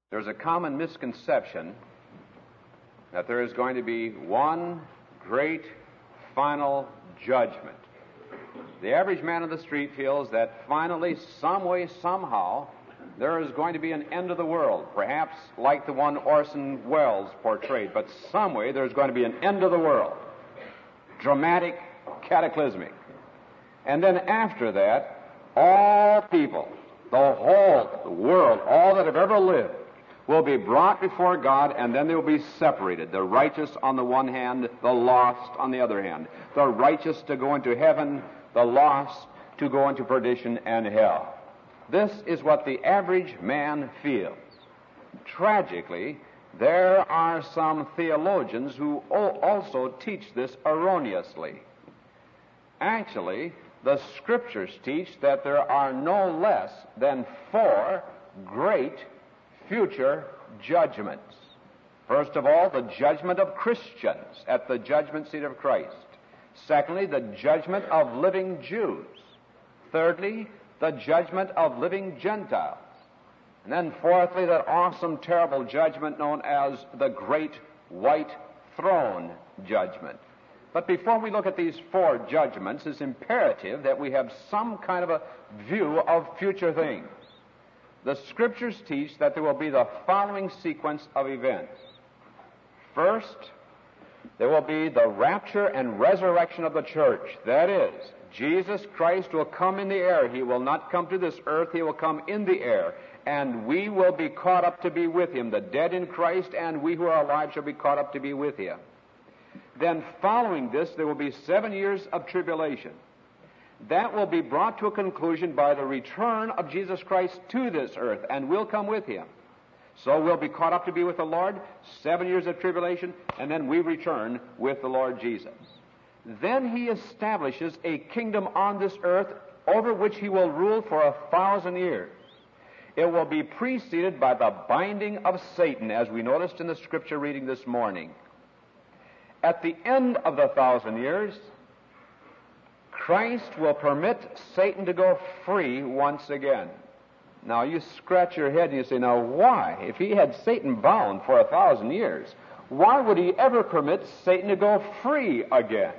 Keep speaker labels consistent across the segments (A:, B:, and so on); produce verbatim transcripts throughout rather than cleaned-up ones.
A: There's a common misconception that there is going to be one great final judgment. The average man on the street feels that finally, some way, somehow, there is going to be an end of the world, perhaps like the one Orson Welles portrayed, but some way there's going to be an end of the world. Dramatic, cataclysmic. And then after that, all people, the whole world, all that have ever lived, will be brought before God, and then they will be separated. The righteous on the one hand, the lost on the other hand. The righteous to go into heaven, the lost to go into perdition and hell. This is what the average man feels. Tragically, there are some theologians who also teach this erroneously. Actually, the Scriptures teach that there are no less than four great future judgments. First of all, the judgment of Christians at the judgment seat of Christ. Secondly, the judgment of living Jews. Thirdly, the judgment of living Gentiles. And then fourthly, that awesome, terrible judgment known as the Great White Throne Judgment. But before we look at these four judgments, it's imperative that we have some kind of a view of future things. The Scriptures teach that there will be the following sequence of events. First, there will be the rapture and resurrection of the church. That is, Jesus Christ will come in the air. He will not come to this earth. He will come in the air. And we will be caught up to be with Him. The dead in Christ and we who are alive shall be caught up to be with Him. Then following this, there will be seven years of tribulation. That will be brought to a conclusion by the return of Jesus Christ to this earth, and we'll come with Him. So we'll be caught up to be with the Lord, seven years of tribulation, and then we return with the Lord Jesus. Then He establishes a kingdom on this earth over which He will rule for a thousand years. It will be preceded by the binding of Satan, as we noticed in the Scripture reading this morning. At the end of the thousand years, Christ will permit Satan to go free once again. Now, you scratch your head and you say, now why? If He had Satan bound for a thousand years, why would He ever permit Satan to go free again?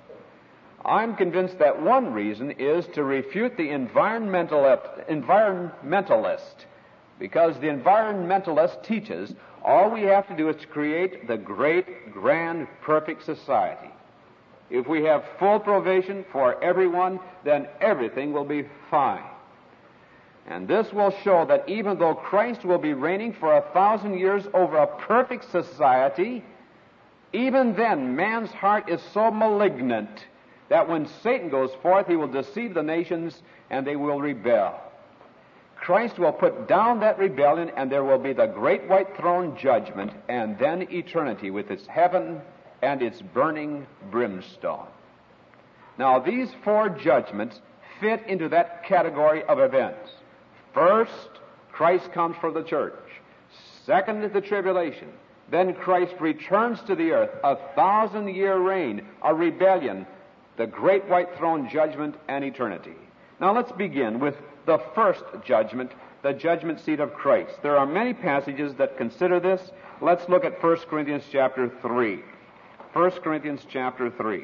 A: I'm convinced that one reason is to refute the environmental, environmentalist, because the environmentalist teaches all we have to do is to create the great, grand, perfect society. If we have full provision for everyone, then everything will be fine. And this will show that even though Christ will be reigning for a thousand years over a perfect society, even then man's heart is so malignant that when Satan goes forth, he will deceive the nations and they will rebel. Christ will put down that rebellion, and there will be the great white throne judgment, and then eternity with its heaven and its burning brimstone. Now, these four judgments fit into that category of events. First, Christ comes for the church. Second is the tribulation. Then Christ returns to the earth, a thousand-year reign, a rebellion, the great white throne judgment, and eternity. Now, let's begin with the first judgment, the judgment seat of Christ. There are many passages that consider this. Let's look at First Corinthians chapter three. First Corinthians chapter three.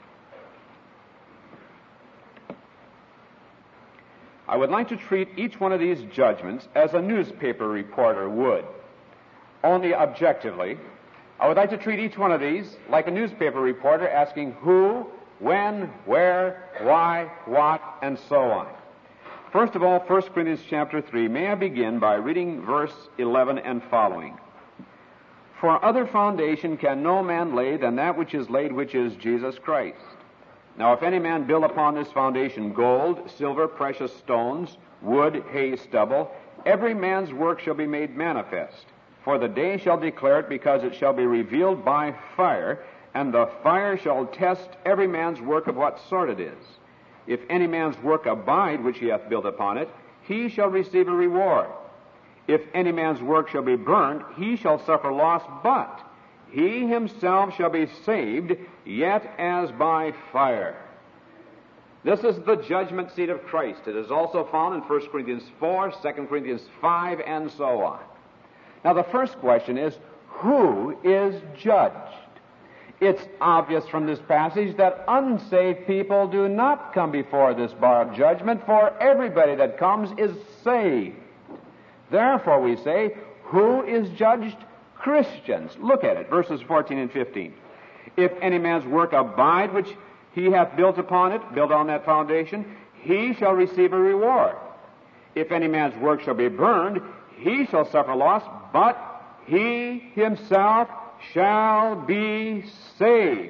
A: I would like to treat each one of these judgments as a newspaper reporter would, only objectively. I would like to treat each one of these like a newspaper reporter asking who, when, where, why, what, and so on. First of all, First Corinthians chapter three. May I begin by reading verse eleven and following. For other foundation can no man lay than that which is laid, which is Jesus Christ. Now if any man build upon this foundation gold, silver, precious stones, wood, hay, stubble, every man's work shall be made manifest. For the day shall declare it, because it shall be revealed by fire, and the fire shall test every man's work of what sort it is. If any man's work abide, which he hath built upon it, he shall receive a reward. If any man's work shall be burned, he shall suffer loss, but he himself shall be saved, yet as by fire. This is the judgment seat of Christ. It is also found in First Corinthians four, Second Corinthians five, and so on. Now, the first question is, who is judged? It's obvious from this passage that unsaved people do not come before this bar of judgment, for everybody that comes is saved. Therefore, we say, who is judged? Christians. Look at it, verses fourteen and fifteen. If any man's work abide, which he hath built upon it, built on that foundation, he shall receive a reward. If any man's work shall be burned, he shall suffer loss, but he himself shall be saved,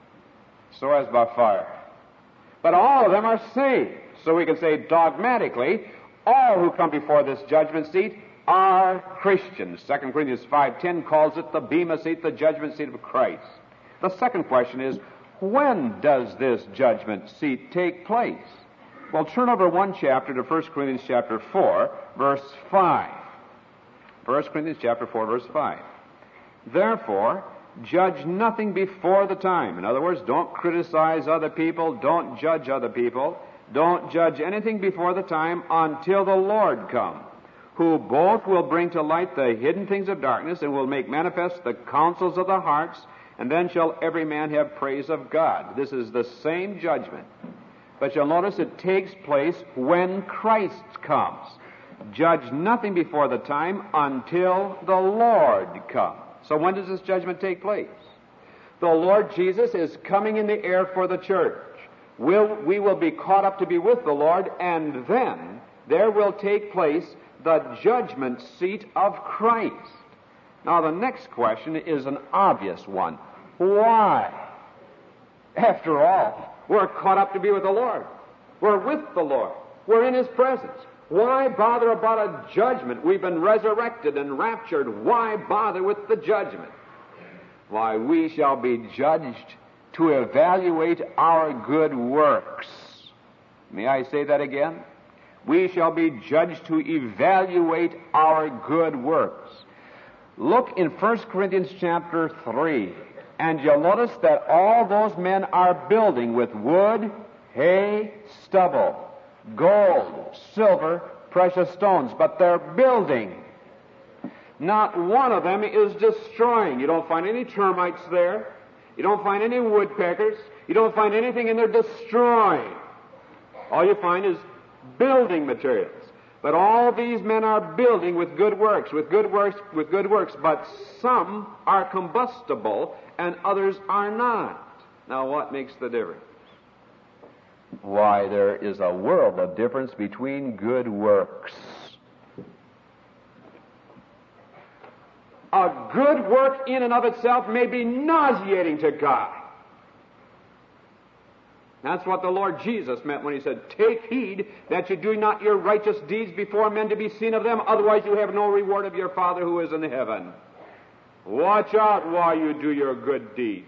A: so as by fire. But all of them are saved. So we can say dogmatically, all who come before this judgment seat are Christians. Second Corinthians five ten calls it the bema seat, the judgment seat of Christ. The second question is, when does this judgment seat take place? Well, turn over one chapter to First Corinthians chapter four, verse five. First Corinthians chapter four, verse five. Therefore, judge nothing before the time. In other words, don't criticize other people, don't judge other people, don't judge anything before the time until the Lord come, who both will bring to light the hidden things of darkness and will make manifest the counsels of the hearts, and then shall every man have praise of God. This is the same judgment. But you'll notice it takes place when Christ comes. Judge nothing before the time until the Lord comes. So when does this judgment take place? The Lord Jesus is coming in the air for the church. We'll, we will be caught up to be with the Lord, and then there will take place the judgment seat of Christ. Now, the next question is an obvious one. Why? After all, we're caught up to be with the Lord. We're with the Lord. We're in His presence. Why bother about a judgment? We've been resurrected and raptured. Why bother with the judgment? Why, we shall be judged to evaluate our good works. May I say that again? We shall be judged to evaluate our good works. Look in First Corinthians chapter three, and you'll notice that all those men are building with wood, hay, stubble, gold, silver, precious stones, but they're building. Not one of them is destroying. You don't find any termites there. You don't find any woodpeckers. You don't find anything in there destroying. All you find is building materials. But all these men are building with good works, with good works, with good works, but some are combustible and others are not. Now, what makes the difference? Why, there is a world of difference between good works. A good work in and of itself may be nauseating to God. That's what the Lord Jesus meant when He said, take heed that you do not your righteous deeds before men to be seen of them, otherwise you have no reward of your Father who is in heaven. Watch out while you do your good deeds.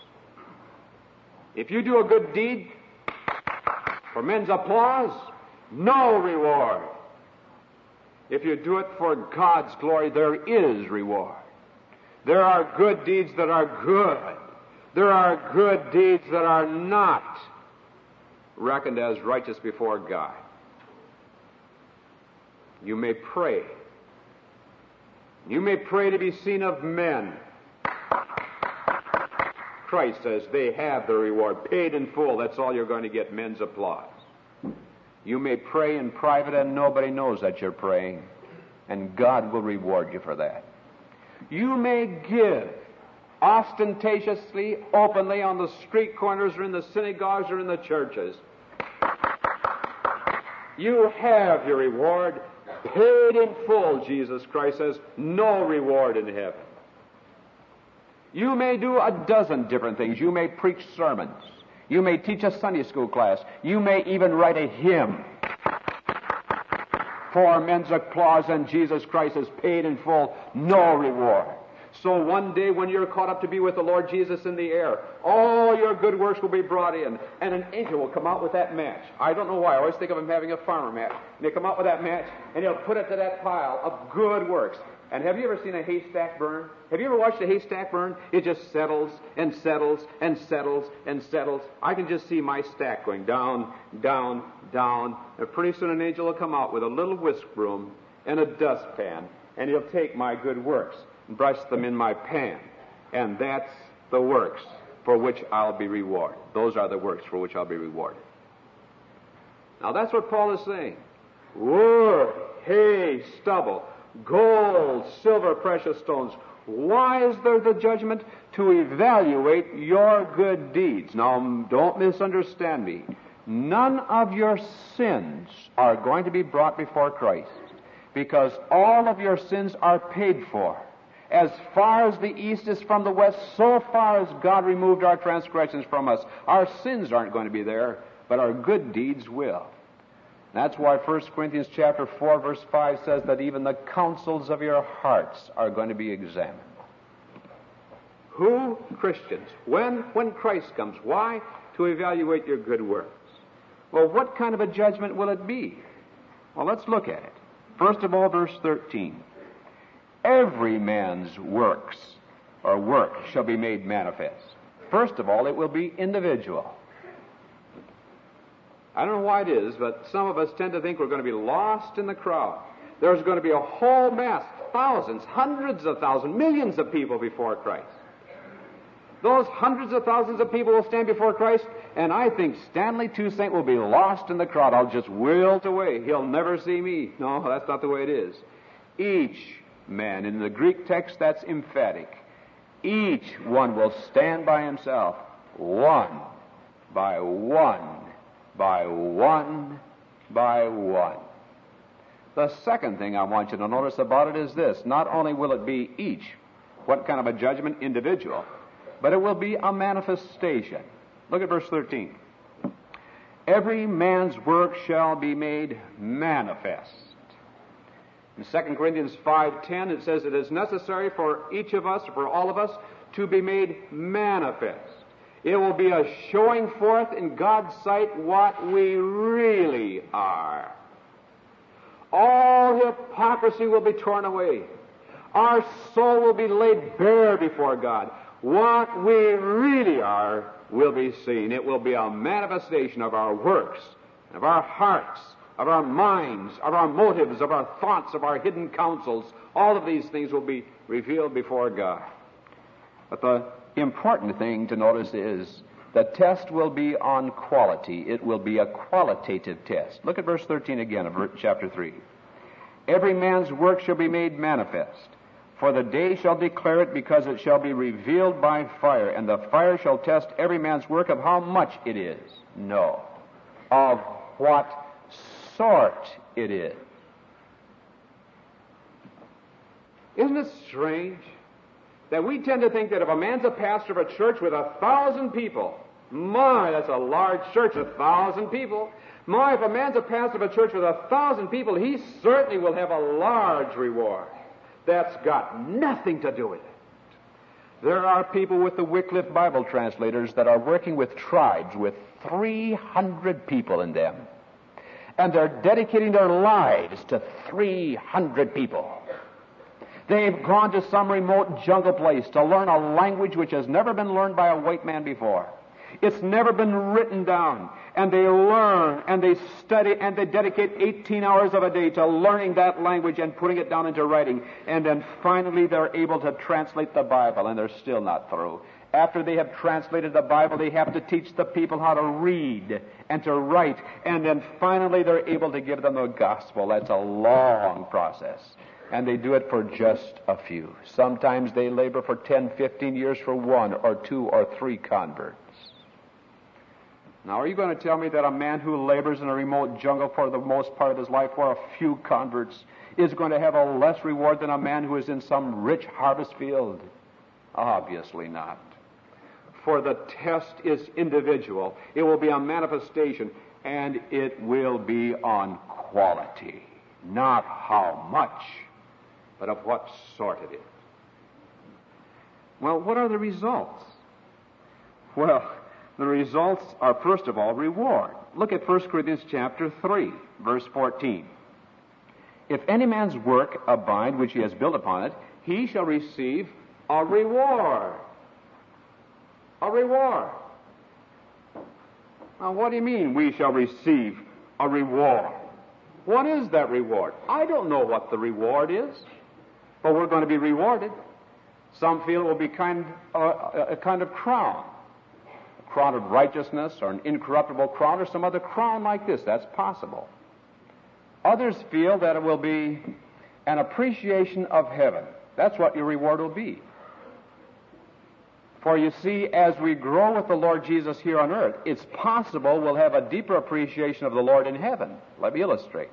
A: If you do a good deed for men's applause, no reward. If you do it for God's glory, there is reward. There are good deeds that are good. There are good deeds that are not reckoned as righteous before God. You may pray. You may pray to be seen of men. Christ says they have the reward, paid in full. That's all you're going to get, men's applause. You may pray in private and nobody knows that you're praying, and God will reward you for that. You may give ostentatiously, openly, on the street corners or in the synagogues or in the churches. You have your reward, paid in full, Jesus Christ says, no reward in heaven. You may do a dozen different things. You may preach sermons. You may teach a Sunday school class. You may even write a hymn for men's applause, and Jesus Christ has paid in full, no reward. So one day when you're caught up to be with the Lord Jesus in the air, all your good works will be brought in, and an angel will come out with that match. I don't know why. I always think of him having a farmer match. And he'll come out with that match, and he'll put it to that pile of good works. And have you ever seen a haystack burn? Have you ever watched a haystack burn? It just settles and settles and settles and settles. I can just see my stack going down, down, down. And pretty soon an angel will come out with a little whisk broom and a dustpan, and he'll take my good works and brush them in my pan. And that's the works for which I'll be rewarded. Those are the works for which I'll be rewarded. Now that's what Paul is saying. Wood, hay, stubble, gold, silver, precious stones. Why is there the judgment? To evaluate your good deeds. Now, don't misunderstand me. None of your sins are going to be brought before Christ, because all of your sins are paid for. As far as the east is from the west, so far as God removed our transgressions from us. Our sins aren't going to be there, but our good deeds will. That's why First Corinthians chapter four, verse five says that even the counsels of your hearts are going to be examined. Who? Christians. When? When Christ comes. Why? To evaluate your good works. Well, what kind of a judgment will it be? Well, let's look at it. First of all, verse thirteen. Every man's works or work shall be made manifest. First of all, it will be individual. I don't know why it is, but some of us tend to think we're going to be lost in the crowd. There's going to be a whole mass, thousands, hundreds of thousands, millions of people before Christ. Those hundreds of thousands of people will stand before Christ, and I think Stanley Toussaint will be lost in the crowd. I'll just wilt away. He'll never see me. No, that's not the way it is. Each man, in the Greek text, that's emphatic. Each one will stand by himself, one by one, by one, by one. The second thing I want you to notice about it is this. Not only will it be each, what kind of a judgment? Individual. But it will be a manifestation. Look at verse thirteen. Every man's work shall be made manifest. In Second Corinthians five ten, it says it is necessary for each of us, for all of us, to be made manifest. It will be a showing forth in God's sight what we really are. All hypocrisy will be torn away. Our soul will be laid bare before God. What we really are will be seen. It will be a manifestation of our works, of our hearts, of our minds, of our motives, of our thoughts, of our hidden counsels. All of these things will be revealed before God. But the important thing to notice is the test will be on quality. It will be a qualitative test. Look at verse thirteen again of chapter three. Every man's work shall be made manifest, for the day shall declare it, because it shall be revealed by fire, and the fire shall test every man's work of how much it is. No, of what sort it is. Isn't it strange that we tend to think that if a man's a pastor of a church with a thousand people, my, that's a large church, a thousand people. My, if a man's a pastor of a church with a thousand people, he certainly will have a large reward. That's got nothing to do with it. There are people with the Wycliffe Bible translators that are working with tribes with three hundred people in them. And they're dedicating their lives to three hundred people. They've gone to some remote jungle place to learn a language which has never been learned by a white man before. It's never been written down. And they learn and they study and they dedicate eighteen hours of a day to learning that language and putting it down into writing. And then finally they're able to translate the Bible, and they're still not through. After they have translated the Bible, they have to teach the people how to read and to write. And then finally they're able to give them the gospel. That's a long process. And they do it for just a few. Sometimes they labor for ten, fifteen years for one or two or three converts. Now, are you going to tell me that a man who labors in a remote jungle for the most part of his life for a few converts is going to have a less reward than a man who is in some rich harvest field? Obviously not. For the test is individual. It will be a manifestation, and it will be on quality. Not how much, but of what sort it is. Well, what are the results? Well, the results are, first of all, reward. Look at First Corinthians chapter three, verse fourteen. If any man's work abide, which he has built upon it, he shall receive a reward. A reward. Now, what do you mean, we shall receive a reward? What is that reward? I don't know what the reward is. but we're going to be rewarded. Some feel it will be kind, uh, a kind of crown, a crown of righteousness or an incorruptible crown or some other crown like this. That's possible. Others feel that it will be an appreciation of heaven. That's what your reward will be. For you see, as we grow with the Lord Jesus here on earth, it's possible we'll have a deeper appreciation of the Lord in heaven. Let me illustrate.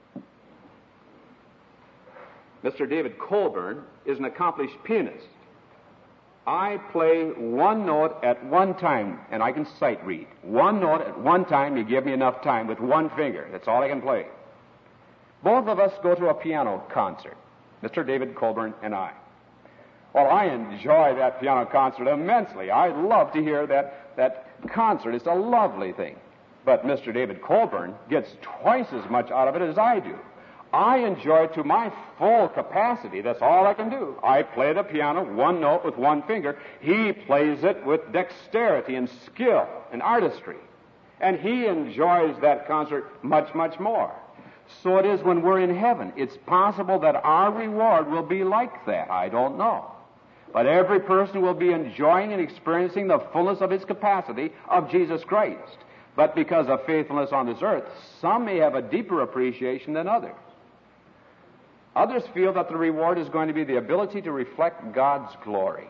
A: Mister David Colburn is an accomplished pianist. I play one note at one time, and I can sight read. One note at one time, you give me enough time with one finger. That's all I can play. Both of us go to a piano concert, Mister David Colburn and I. Well, I enjoy that piano concert immensely. I love to hear that, that concert. It's a lovely thing. But Mister David Colburn gets twice as much out of it as I do. I enjoy it to my full capacity. That's all I can do. I play the piano one note with one finger. He plays it with dexterity and skill and artistry. And he enjoys that concert much, much more. So it is when we're in heaven. It's possible that our reward will be like that. I don't know. But every person will be enjoying and experiencing the fullness of his capacity of Jesus Christ. But because of faithfulness on this earth, some may have a deeper appreciation than others. Others feel that the reward is going to be the ability to reflect God's glory.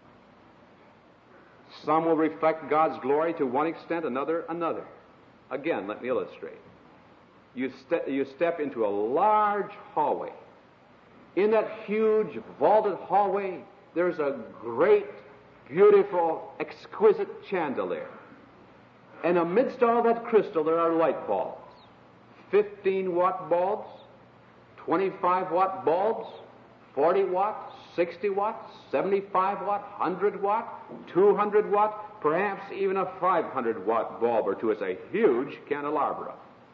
A: Some will reflect God's glory to one extent, another, another. Again, let me illustrate. You, ste- you step into a large hallway. In that huge vaulted hallway, there's a great, beautiful, exquisite chandelier. And amidst all that crystal, there are light bulbs. fifteen-watt bulbs, twenty-five watt bulbs, forty watt, sixty watt, seventy-five watt, one hundred watt, two hundred watt, perhaps even a five hundred watt bulb or two. It's a huge candelabra.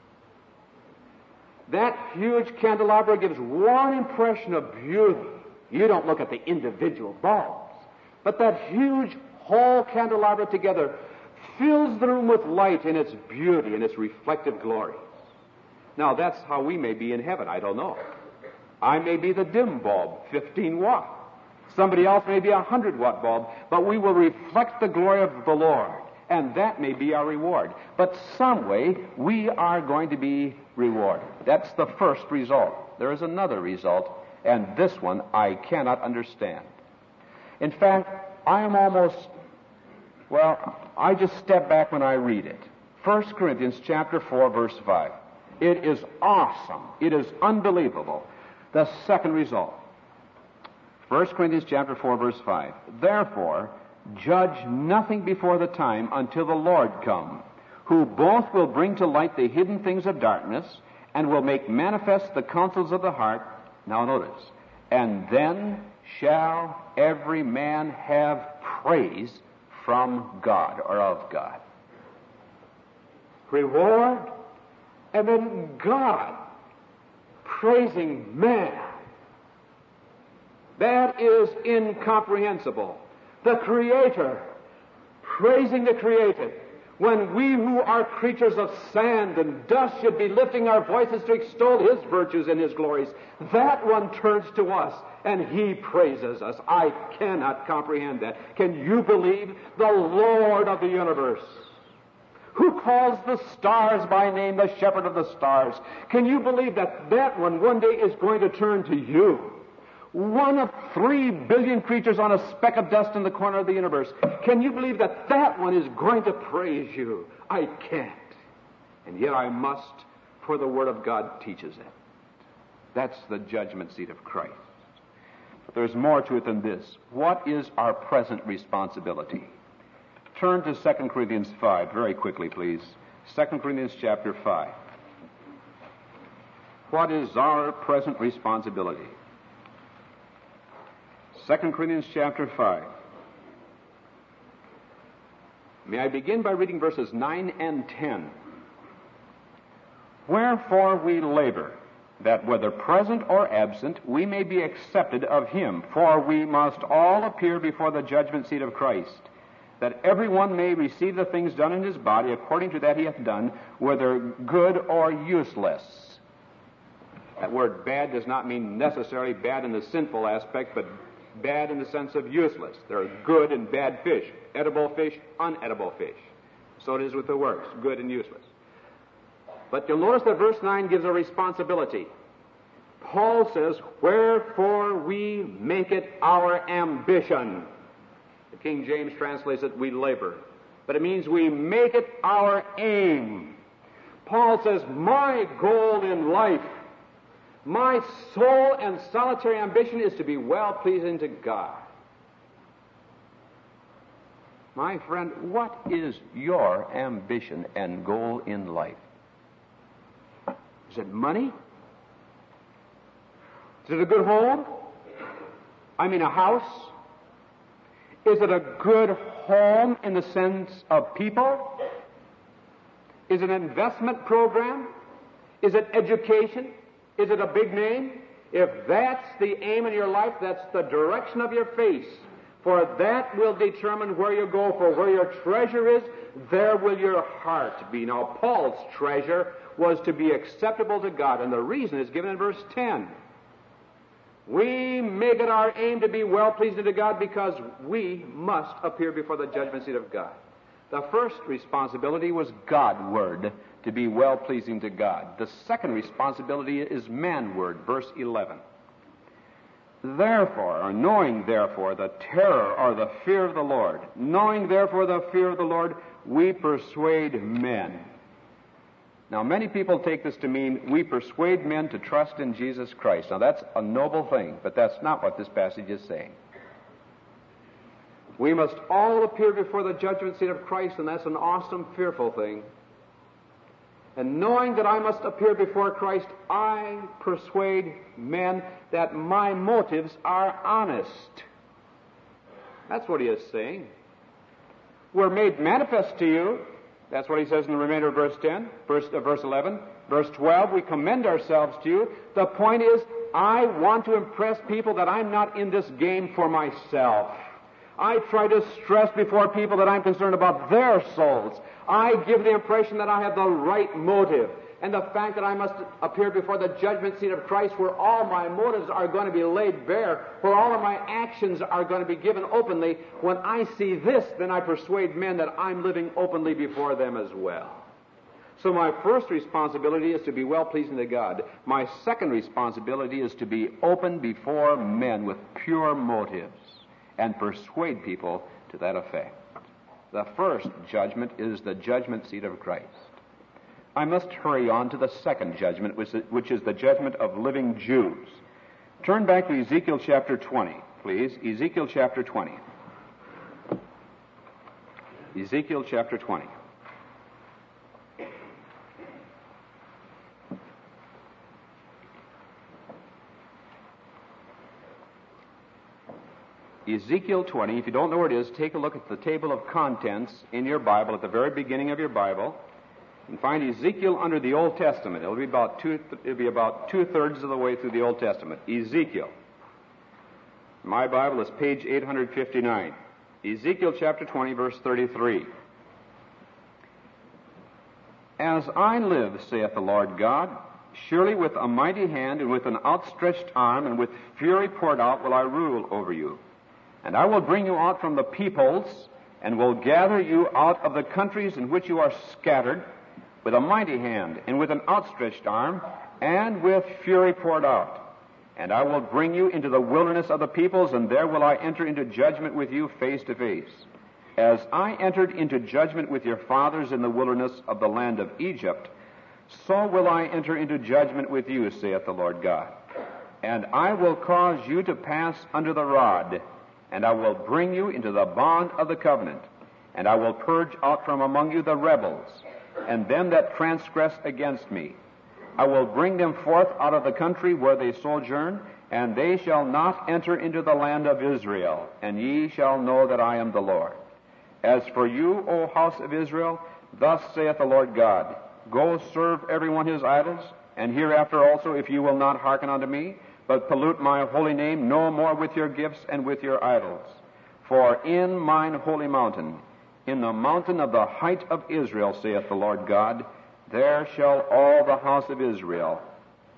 A: That huge candelabra gives one impression of beauty. You don't look at the individual bulbs, but that huge whole candelabra together fills the room with light in its beauty and its reflective glory. Now, that's how we may be in heaven. I don't know. I may be the dim bulb, fifteen watt. Somebody else may be a one hundred watt bulb, but we will reflect the glory of the Lord, and that may be our reward. But some way, we are going to be rewarded. That's the first result. There is another result, and this one I cannot understand. In fact, I am almost, well, I just step back when I read it. First Corinthians chapter four, verse five. It is awesome. It is unbelievable. The second result. First Corinthians chapter four, verse five. Therefore, judge nothing before the time until the Lord come, who both will bring to light the hidden things of darkness and will make manifest the counsels of the heart. Now notice. And then shall every man have praise from God or of God. Reward, and then God praising man. That is incomprehensible. The Creator praising the created, when we who are creatures of sand and dust should be lifting our voices to extol His virtues and His glories. That one turns to us and He praises us. I cannot comprehend that. Can you believe the Lord of the universe, who calls the stars by name, the shepherd of the stars? Can you believe that that one one day is going to turn to you? One of three billion creatures on a speck of dust in the corner of the universe. Can you believe that that one is going to praise you? I can't. And yet I must, for the Word of God teaches it. That's the judgment seat of Christ. But there's more to it than this. What is our present responsibility? Turn to Second Corinthians five, very quickly, please. Second Corinthians chapter five. What is our present responsibility? Second Corinthians chapter five. May I begin by reading verses nine and ten. Wherefore we labor, that whether present or absent, we may be accepted of Him. For we must all appear before the judgment seat of Christ, that every one may receive the things done in his body according to that he hath done, whether good or useless. That word bad does not mean necessarily bad in the sinful aspect, but bad in the sense of useless. There are good and bad fish, edible fish, unedible fish. So it is with the works, good and useless. But you'll notice that verse nine gives a responsibility. Paul says, wherefore we make it our ambition. The King James translates it, we labor. But it means we make it our aim. Paul says, my goal in life, my sole and solitary ambition is to be well-pleasing to God. My friend, what is your ambition and goal in life? Is it money? Is it a good home? I mean a house? Is it a good home in the sense of people? Is it an investment program? Is it education? Is it a big name? If that's the aim in your life, that's the direction of your face. For that will determine where you go. For where your treasure is, there will your heart be. Now, Paul's treasure was to be acceptable to God, and the reason is given in verse ten. We make it our aim to be well-pleasing to God because we must appear before the judgment seat of God. The first responsibility was Godward, to be well-pleasing to God. The second responsibility is manward, verse eleven. Therefore, or knowing therefore the terror or the fear of the Lord, knowing therefore the fear of the Lord, we persuade men. Now, many people take this to mean we persuade men to trust in Jesus Christ. Now, that's a noble thing, but that's not what this passage is saying. We must all appear before the judgment seat of Christ, and that's an awesome, fearful thing. And knowing that I must appear before Christ, I persuade men that my motives are honest. That's what he is saying. We're made manifest to you. That's what he says in the remainder of verse ten, verse, uh, verse eleven. Verse twelve, we commend ourselves to you. The point is, I want to impress people that I'm not in this game for myself. I try to stress before people that I'm concerned about their souls. I give the impression that I have the right motive. And the fact that I must appear before the judgment seat of Christ where all my motives are going to be laid bare, where all of my actions are going to be given openly, when I see this, then I persuade men that I'm living openly before them as well. So my first responsibility is to be well-pleasing to God. My second responsibility is to be open before men with pure motives and persuade people to that effect. The first judgment is the judgment seat of Christ. I must hurry on to the second judgment, which is the judgment of living Jews. Turn back to Ezekiel chapter twenty, please. Ezekiel chapter twenty. Ezekiel chapter twenty. Ezekiel twenty, if you don't know where it is, take a look at the table of contents in your Bible, at the very beginning of your Bible, and find Ezekiel under the Old Testament. It'll be about two, it'll be about two-thirds of the way through the Old Testament. Ezekiel. My Bible is page eight hundred fifty-nine. Ezekiel chapter twenty, verse thirty-three. As I live, saith the Lord God, surely with a mighty hand and with an outstretched arm and with fury poured out will I rule over you. And I will bring you out from the peoples, and will gather you out of the countries in which you are scattered, with a mighty hand, and with an outstretched arm, and with fury poured out. And I will bring you into the wilderness of the peoples, and there will I enter into judgment with you face to face. As I entered into judgment with your fathers in the wilderness of the land of Egypt, so will I enter into judgment with you, saith the Lord God. And I will cause you to pass under the rod, and I will bring you into the bond of the covenant, and I will purge out from among you the rebels, and them that transgress against me. I will bring them forth out of the country where they sojourn, and they shall not enter into the land of Israel, and ye shall know that I am the Lord. As for you, O house of Israel, thus saith the Lord God, go serve every one his idols, and hereafter also, if you will not hearken unto me, but pollute my holy name no more with your gifts and with your idols. For in mine holy mountain, in the mountain of the height of Israel, saith the Lord God, there shall all the house of Israel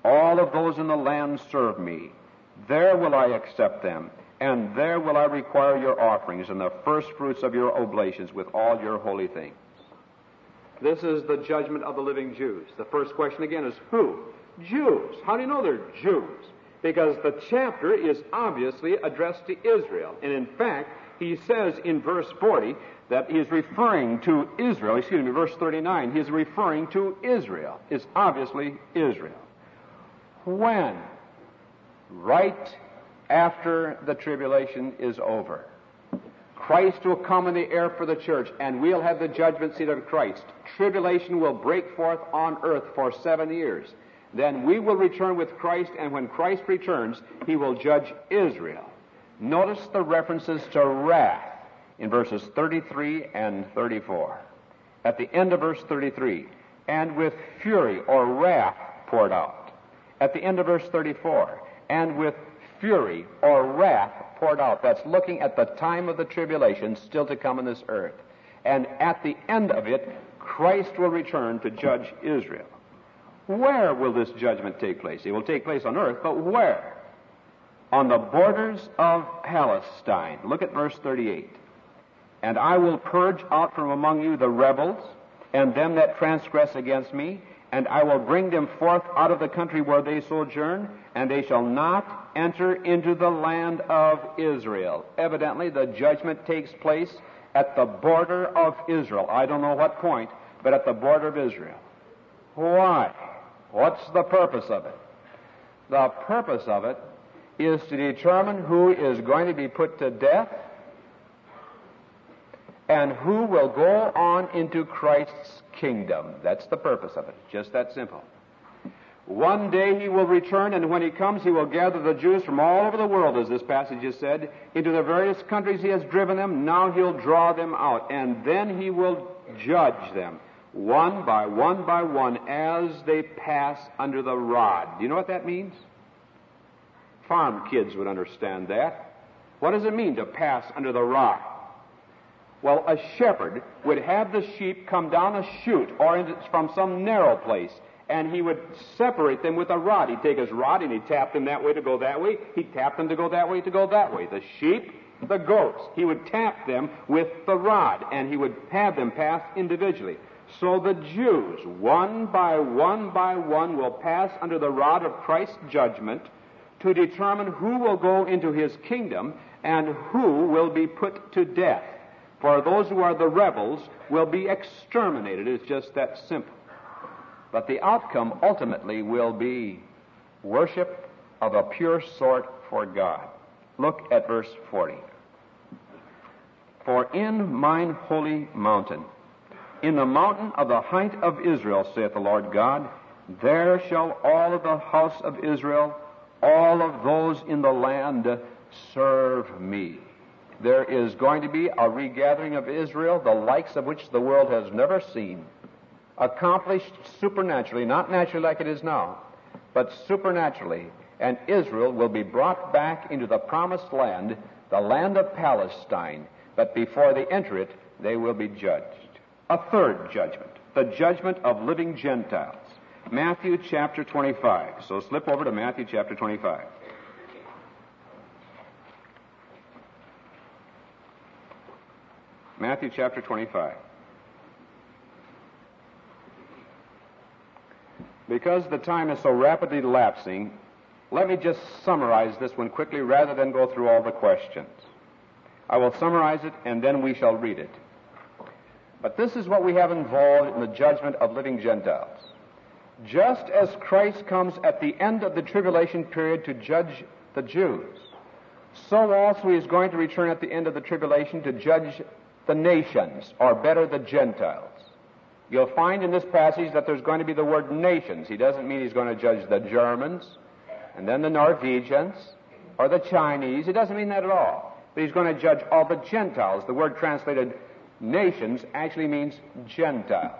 A: all of those in the land serve me. There will I accept them, and there will I require your offerings and the first fruits of your oblations with all your holy things. This is the judgment of the living Jews. The first question again is who? Jews. How do you know they're Jews? Because the chapter is obviously addressed to Israel. And in fact, he says in verse forty that he's referring to Israel. Excuse me, verse thirty-nine, he's referring to Israel. It's obviously Israel. When? Right after the tribulation is over. Christ will come in the air for the church, and we'll have the judgment seat of Christ. Tribulation will break forth on earth for seven years. Then we will return with Christ, and when Christ returns, he will judge Israel. Notice the references to wrath in verses thirty-three and thirty-four. At the end of verse thirty-three, and with fury or wrath poured out. At the end of verse thirty-four, and with fury or wrath poured out. That's looking at the time of the tribulation still to come on this earth. And at the end of it, Christ will return to judge Israel. Where will this judgment take place? It will take place on earth, but where? On the borders of Palestine. Look at verse thirty-eight. And I will purge out from among you the rebels, and them that transgress against me, and I will bring them forth out of the country where they sojourn, and they shall not enter into the land of Israel. Evidently, the judgment takes place at the border of Israel. I don't know what point, but at the border of Israel. Why? What's the purpose of it? The purpose of it is to determine who is going to be put to death and who will go on into Christ's kingdom. That's the purpose of it. Just that simple. One day he will return, and when he comes, he will gather the Jews from all over the world, as this passage has said, into the various countries he has driven them. Now he'll draw them out, and then he will judge them, one by one by one, as they pass under the rod. Do you know what that means? Farm kids would understand that. What does it mean to pass under the rod? Well, a shepherd would have the sheep come down a chute or from some narrow place, and he would separate them with a rod. He'd take his rod and he'd tap them that way to go that way. He'd tap them to go that way to go that way. The sheep, the goats, he would tap them with the rod, and he would have them pass individually. So the Jews, one by one by one, will pass under the rod of Christ's judgment to determine who will go into his kingdom and who will be put to death. For those who are the rebels will be exterminated. It's just that simple. But the outcome ultimately will be worship of a pure sort for God. Look at verse forty. For in mine holy mountain, in the mountain of the height of Israel, saith the Lord God, there shall all of the house of Israel, all of those in the land, serve me. There is going to be a regathering of Israel, the likes of which the world has never seen, accomplished supernaturally, not naturally like it is now, but supernaturally, and Israel will be brought back into the promised land, the land of Palestine, but before they enter it, they will be judged. A third judgment, the judgment of living Gentiles. Matthew chapter twenty-five. So slip over to Matthew chapter twenty-five. Matthew chapter twenty-five. Because the time is so rapidly lapsing, let me just summarize this one quickly rather than go through all the questions. I will summarize it and then we shall read it. But this is what we have involved in the judgment of living Gentiles. Just as Christ comes at the end of the tribulation period to judge the Jews, so also he is going to return at the end of the tribulation to judge the nations, or better, the Gentiles. You'll find in this passage that there's going to be the word nations. He doesn't mean he's going to judge the Germans, and then the Norwegians, or the Chinese. He doesn't mean that at all. But he's going to judge all the Gentiles. The word translated nations actually means Gentiles.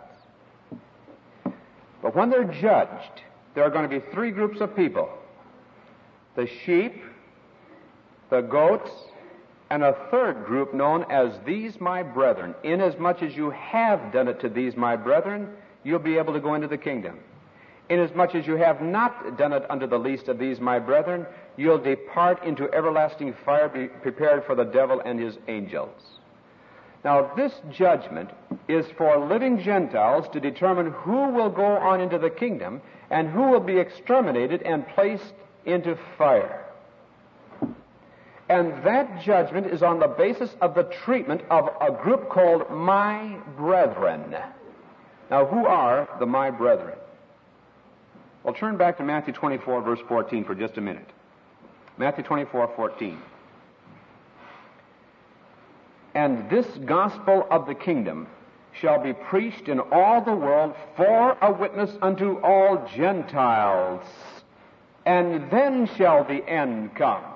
A: But when they're judged, there are going to be three groups of people: the sheep, the goats, and a third group known as these my brethren. Inasmuch as you have done it to these my brethren, you'll be able to go into the kingdom. Inasmuch as you have not done it unto the least of these, my brethren, you'll depart into everlasting fire, be prepared for the devil and his angels. Now, this judgment is for living Gentiles to determine who will go on into the kingdom and who will be exterminated and placed into fire. And that judgment is on the basis of the treatment of a group called my brethren. Now, who are the my brethren? Well, turn back to Matthew twenty-four, verse fourteen for just a minute. Matthew twenty-four, fourteen. And this gospel of the kingdom shall be preached in all the world for a witness unto all Gentiles, and then shall the end come.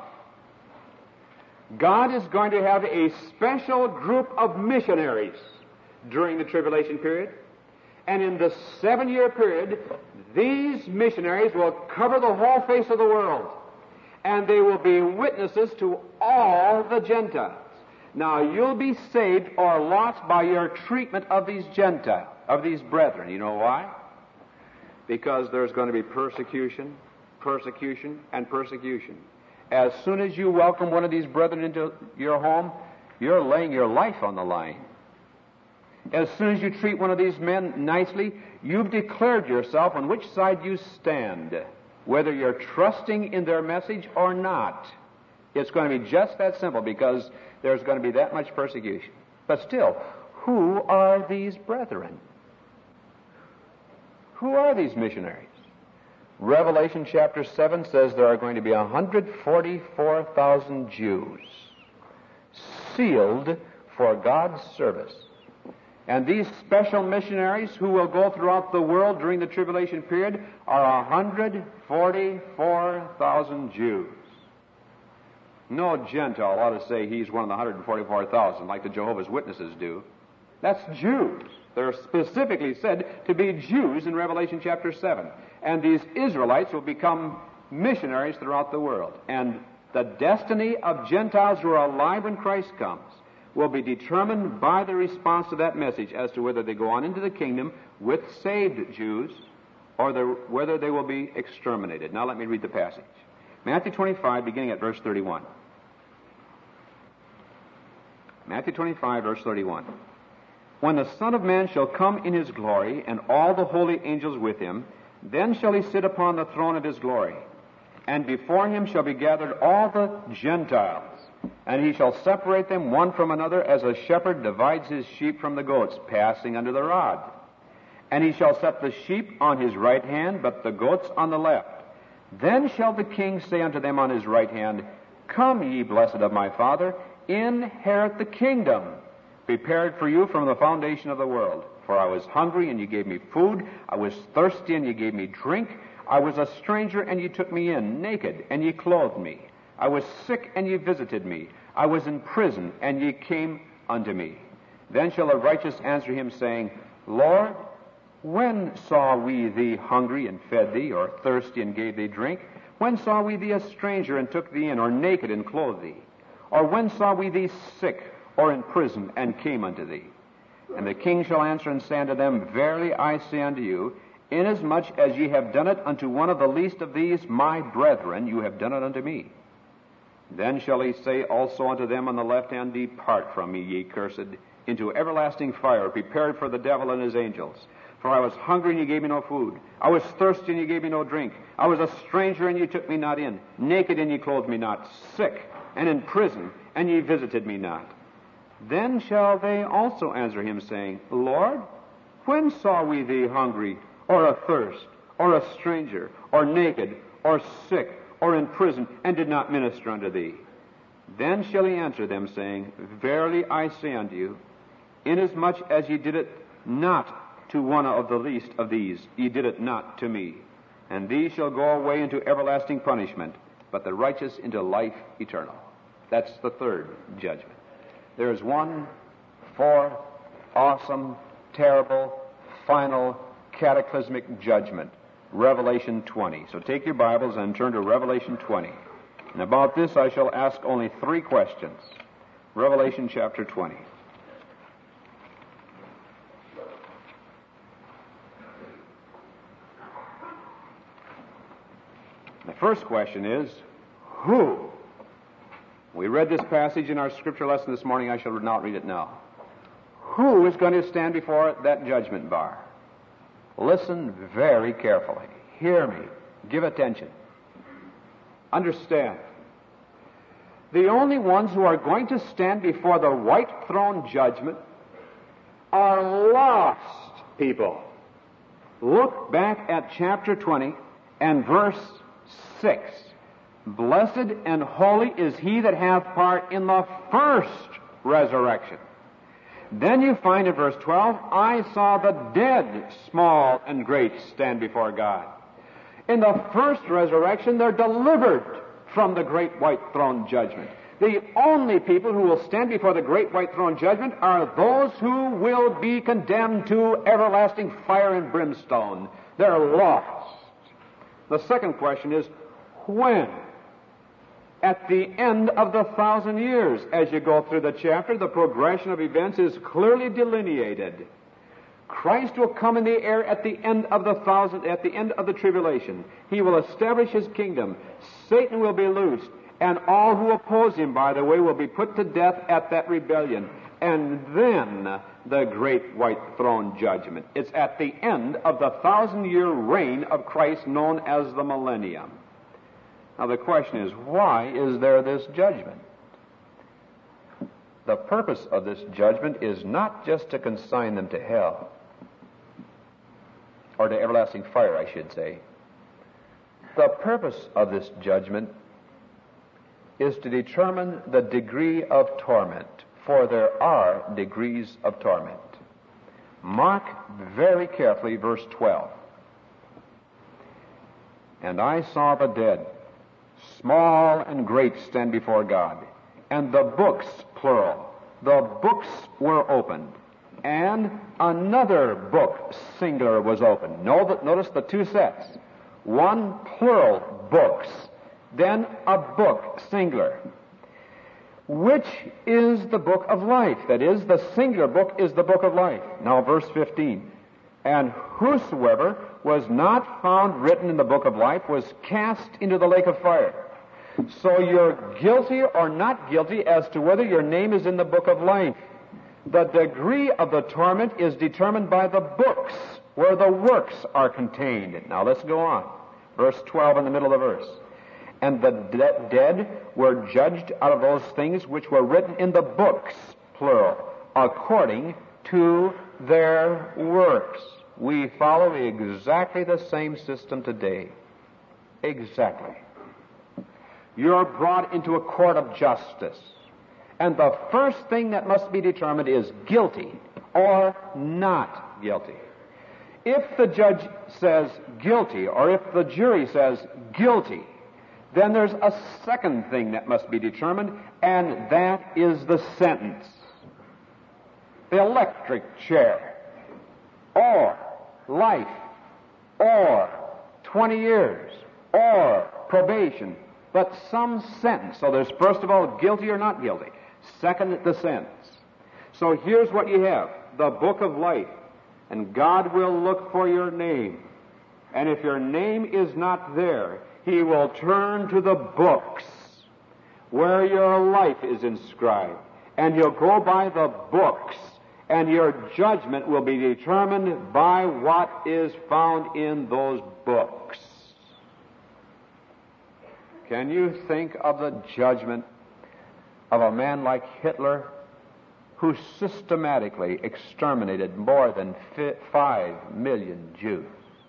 A: God is going to have a special group of missionaries during the tribulation period, and in the seven-year period, these missionaries will cover the whole face of the world, and they will be witnesses to all the Gentiles. Now, you'll be saved or lost by your treatment of these Gentiles, of these brethren. You know why? Because there's going to be persecution, persecution, and persecution. As soon as you welcome one of these brethren into your home, you're laying your life on the line. As soon as you treat one of these men nicely, you've declared yourself on which side you stand, whether you're trusting in their message or not. It's going to be just that simple, because there's going to be that much persecution. But still, who are these brethren? Who are these missionaries? Revelation chapter seven says there are going to be one hundred forty-four thousand Jews sealed for God's service. And these special missionaries who will go throughout the world during the tribulation period are one hundred forty-four thousand Jews. No Gentile ought to say he's one of the one hundred forty-four thousand like the Jehovah's Witnesses do. That's Jews. They're specifically said to be Jews in Revelation chapter seven. And these Israelites will become missionaries throughout the world. And the destiny of Gentiles who are alive when Christ comes will be determined by the response to that message as to whether they go on into the kingdom with saved Jews or the, whether they will be exterminated. Now let me read the passage. Matthew twenty-five, beginning at verse thirty-one. Matthew twenty-five, verse thirty-one. When the Son of Man shall come in his glory, and all the holy angels with him, then shall he sit upon the throne of his glory. And before him shall be gathered all the Gentiles, and he shall separate them one from another, as a shepherd divides his sheep from the goats, passing under the rod. And he shall set the sheep on his right hand, but the goats on the left. Then shall the king say unto them on his right hand, Come, ye blessed of my Father, inherit the kingdom prepared for you from the foundation of the world. For I was hungry, and you gave me food. I was thirsty, and you gave me drink. I was a stranger, and you took me in. Naked, and ye clothed me. I was sick, and ye visited me. I was in prison, and ye came unto me. Then shall the righteous answer him, saying, Lord, when saw we thee hungry, and fed thee, or thirsty, and gave thee drink? When saw we thee a stranger, and took thee in, or naked, and clothed thee? Or when saw we thee sick, or in prison, and came unto thee? And the king shall answer and say unto them, Verily I say unto you, inasmuch as ye have done it unto one of the least of these my brethren, you have done it unto me. Then shall he say also unto them on the left hand, Depart from me, ye cursed, into everlasting fire, prepared for the devil and his angels. For I was hungry, and ye gave me no food. I was thirsty, and ye gave me no drink. I was a stranger, and ye took me not in. Naked, and ye clothed me not. Sick, and in prison, and ye visited me not. Then shall they also answer him, saying, Lord, when saw we thee hungry, or athirst, or a stranger, or naked, or sick, or in prison, and did not minister unto thee? Then shall he answer them, saying, Verily I say unto you, inasmuch as ye did it not to one of the least of these, ye did it not to me. And these shall go away into everlasting punishment, but the righteous into life eternal. That's the third judgment. There is one fourth, awesome, terrible, final, cataclysmic judgment. Revelation twenty. So take your Bibles and turn to Revelation twenty. And about this I shall ask only three questions. Revelation chapter twenty. first question is, who? We read this passage in our scripture lesson this morning. I shall not read it now. Who is going to stand before that judgment bar? Listen very carefully. Hear me. Give attention. Understand. The only ones who are going to stand before the white throne judgment are lost people. Look back at chapter twenty and verse six. Blessed and holy is he that hath part in the first resurrection. Then you find in verse twelve, I saw the dead, small and great, stand before God. In the first resurrection, they're delivered from the great white throne judgment. The only people who will stand before the great white throne judgment are those who will be condemned to everlasting fire and brimstone. They're lost. The second question is, when? At the end of the thousand years. As you go through the chapter, the progression of events is clearly delineated. Christ will come in the air at the end of the thousand, at the end of the tribulation. He will establish his kingdom. Satan will be loosed, and all who oppose him, by the way, will be put to death at that rebellion. And then the great white throne judgment. It's at the end of the thousand-year reign of Christ, known as the millennium. Now the question is, why is there this judgment? The purpose of this judgment is not just to consign them to hell, or to everlasting fire, I should say. The purpose of this judgment is to determine the degree of torment, for there are degrees of torment. Mark very carefully verse twelve. And I saw the dead, small and great, stand before God, and the books, plural, the books were opened, and another book, singular, was opened. Notice the two sets. One, plural, books, then a book, singular. Which is the book of life? That is, the singular book is the book of life. Now, verse fifteen. And whosoever was not found written in the book of life was cast into the lake of fire. So you're guilty or not guilty as to whether your name is in the book of life. The degree of the torment is determined by the books where the works are contained. Now let's go on. Verse twelve in the middle of the verse. And the de- dead were judged out of those things which were written in the books, plural, according to their works. We follow exactly the same system today. Exactly. You're brought into a court of justice. And the first thing that must be determined is guilty or not guilty. If the judge says guilty, or if the jury says guilty, then there's a second thing that must be determined, and that is the sentence. The electric chair, or life, or twenty years, or probation, but some sentence. So there's first of all guilty or not guilty. Second, the sentence. So here's what you have. The book of life. And God will look for your name. And if your name is not there, He will turn to the books where your life is inscribed. And He'll go by the books. And your judgment will be determined by what is found in those books. Can you think of the judgment of a man like Hitler, who systematically exterminated more than five million Jews?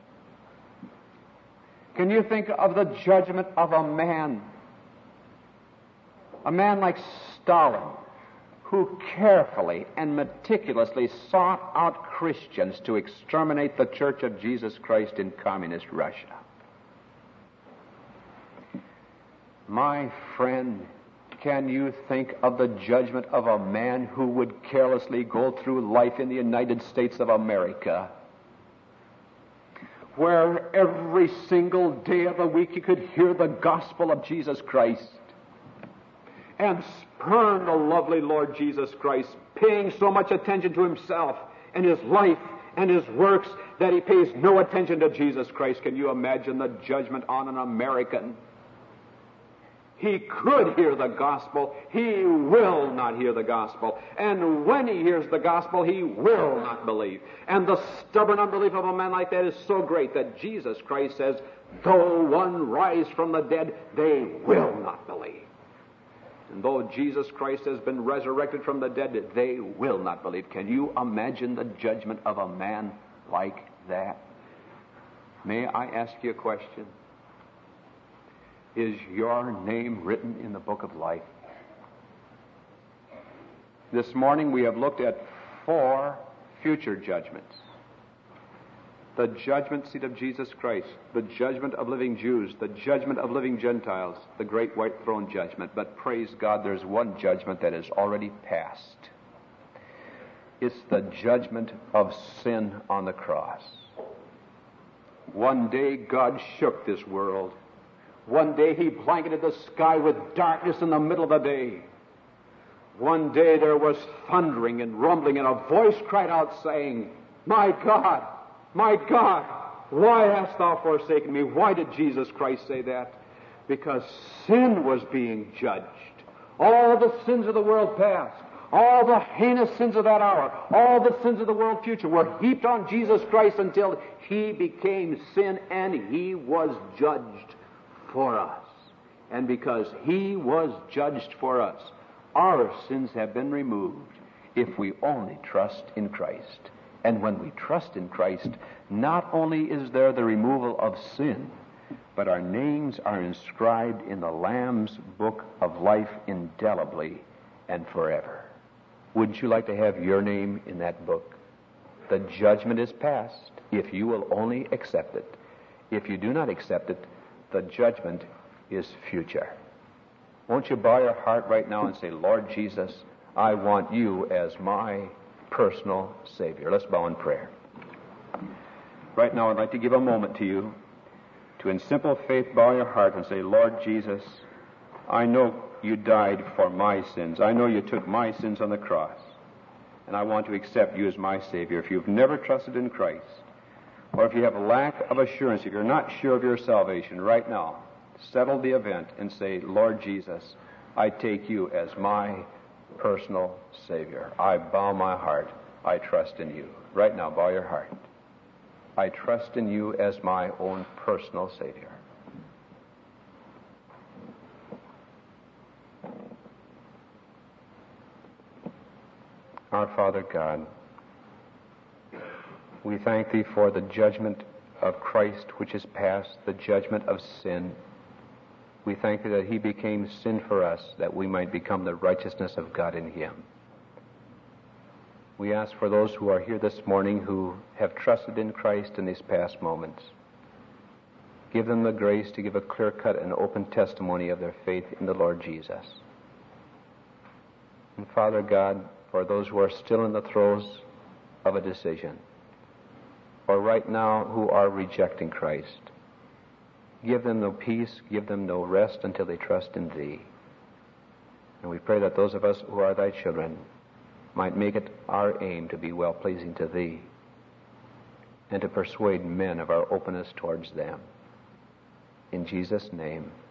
A: Can you think of the judgment of a man, a man like Stalin, who carefully and meticulously sought out Christians to exterminate the Church of Jesus Christ in communist Russia? My friend, can you think of the judgment of a man who would carelessly go through life in the United States of America, where every single day of the week you could hear the gospel of Jesus Christ and spurn the lovely Lord Jesus Christ, paying so much attention to himself and his life and his works, that he pays no attention to Jesus Christ. Can you imagine the judgment on an American? He could hear the gospel. He will not hear the gospel. And when he hears the gospel, he will not believe. And the stubborn unbelief of a man like that is so great that Jesus Christ says, though one rise from the dead, they will not believe. And though Jesus Christ has been resurrected from the dead, they will not believe. Can you imagine the judgment of a man like that? May I ask you a question? Is your name written in the book of life? This morning we have looked at four future judgments. The judgment seat of Jesus Christ, the judgment of living Jews, the judgment of living Gentiles, the great white throne judgment. But praise God, there's one judgment that is already passed. It's the judgment of sin on the cross. One day God shook this world. One day he blanketed the sky with darkness in the middle of the day. One day there was thundering and rumbling, and a voice cried out saying, my God, my God, why hast thou forsaken me? Why did Jesus Christ say that? Because sin was being judged. All the sins of the world past, all the heinous sins of that hour, all the sins of the world future were heaped on Jesus Christ until he became sin and he was judged for us. And because he was judged for us, our sins have been removed if we only trust in Christ. And when we trust in Christ, not only is there the removal of sin, but our names are inscribed in the Lamb's book of life indelibly and forever. Wouldn't you like to have your name in that book? The judgment is passed if you will only accept it. If you do not accept it, the judgment is future. Won't you bow your heart right now and say, Lord Jesus, I want you as my personal Savior. Let's bow in prayer. Right now I'd like to give a moment to you to in simple faith bow your heart and say, Lord Jesus, I know you died for my sins. I know you took my sins on the cross. And I want to accept you as my Savior. If you've never trusted in Christ, or if you have a lack of assurance, if you're not sure of your salvation, right now, settle the event and say, Lord Jesus, I take you as my personal Savior. I bow my heart. I trust in you. Right now, bow your heart. I trust in you as my own personal Savior. Our Father God, we thank thee for the judgment of Christ which is past, the judgment of sin. We thank thee that he became sin for us, that we might become the righteousness of God in him. We ask for those who are here this morning who have trusted in Christ in these past moments. Give them the grace to give a clear-cut and open testimony of their faith in the Lord Jesus. And Father God, for those who are still in the throes of a decision, or right now who are rejecting Christ, give them no peace, give them no rest until they trust in thee. And we pray that those of us who are thy children might make it our aim to be well-pleasing to thee and to persuade men of our openness towards them. In Jesus' name,